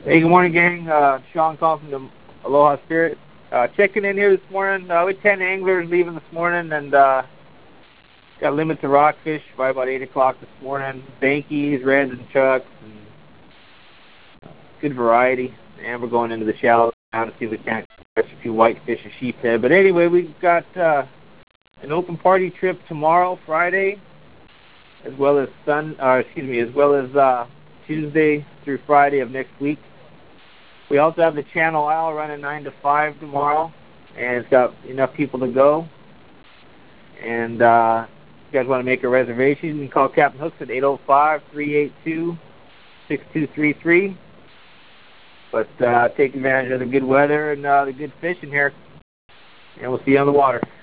Hey, good morning, gang. Sean calling from the Aloha Spirit. Checking in here this morning. With 10 anglers leaving this morning, and got a limit to rockfish by about 8 o'clock this morning. Bankies, reds, and chucks, and good variety. And we're going into the shallows now to see if we can't catch a few whitefish or sheephead. But anyway, we've got an open party trip tomorrow, Friday, as well as Tuesday through Friday of next week. We also have the Channel Isle running 9 to 5 tomorrow, and it's got enough people to go. And if you guys want to make a reservation, you can call Captain Hooks at 805-382-6233. But take advantage of the good weather and the good fishing here, and we'll see you on the water.